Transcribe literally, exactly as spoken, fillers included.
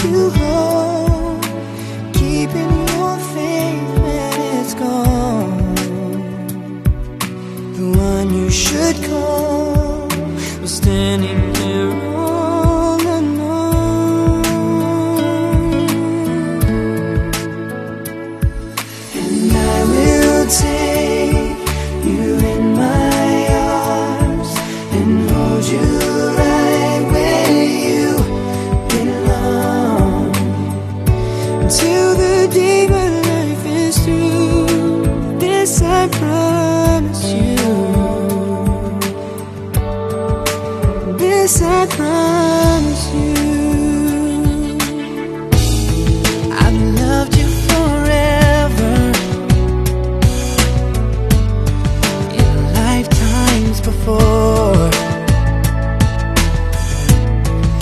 you home, keeping your faith when it's gone. The one you should call was standing